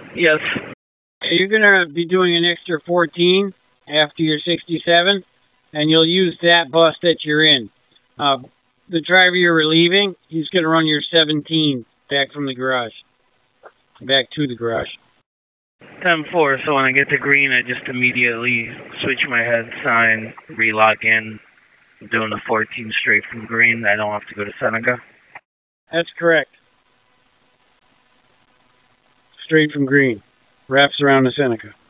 Yes. You're going to be doing an extra 14 after your 67, and you'll use that bus that you're in. The driver you're relieving, he's going to run your 17 back from the garage. Back to the garage. 10-4, so when I get to green, I just immediately switch my head sign, relock in, doing the 14 straight from green. I don't have to go to Seneca. That's correct. Straight from green. Wraps around the Seneca.